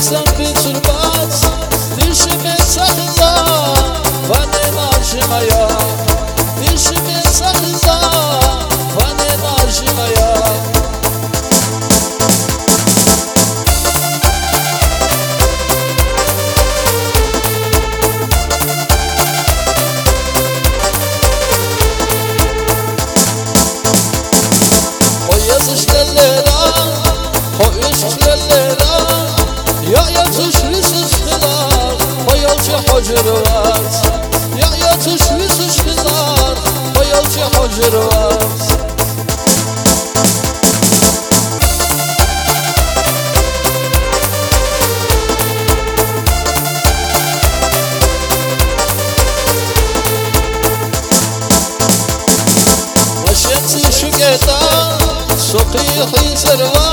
Sam pitsurbac, dishi me sakhza, vane marjmaya. Dishi me sakhza, vane marjmaya. O yazış lellera, o iş lellera. Ya yatışlı sıçkılar, o yolcu hocurvat. Ya yatışlı sıçkılar, o yolcu hocurvat. Başetsi şu geda, soqi xizervat.